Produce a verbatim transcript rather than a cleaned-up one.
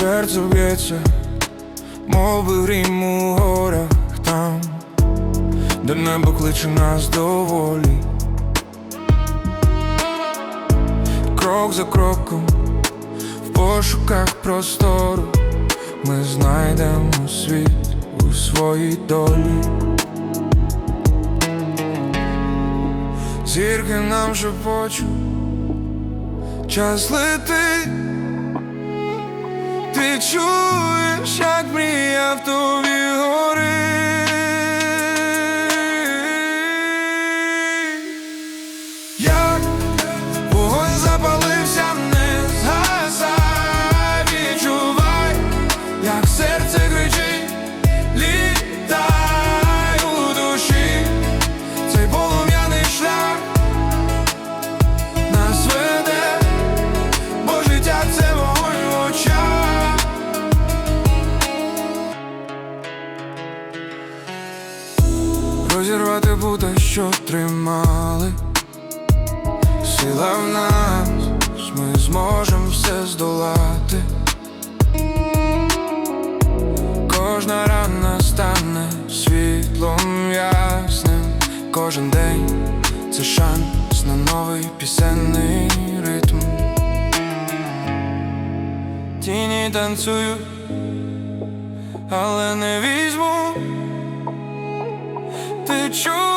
серце б'ється, мов би грім у горах там, де небо кличе нас до волі. Крок за кроком, в пошуках простору, ми знайдемо світ у своїй долі. Зірки нам шепочуть, час летить. Ти чуєш, як мрія в тобі горить. Як вогонь запалився, не згасай. Відчувай, як серце кричить, літай у душі. Цей полум'яний шлях нас веде, бо життя — це вогонь в очах. Розірвати пута, що тримали, сила в нас, ми зможем все здолати. Кожна рана стане світлом ясним. Кожен день — це шанс на новий пісенний ритм. Тіні танцюють, але не візьму. Ти чуєш?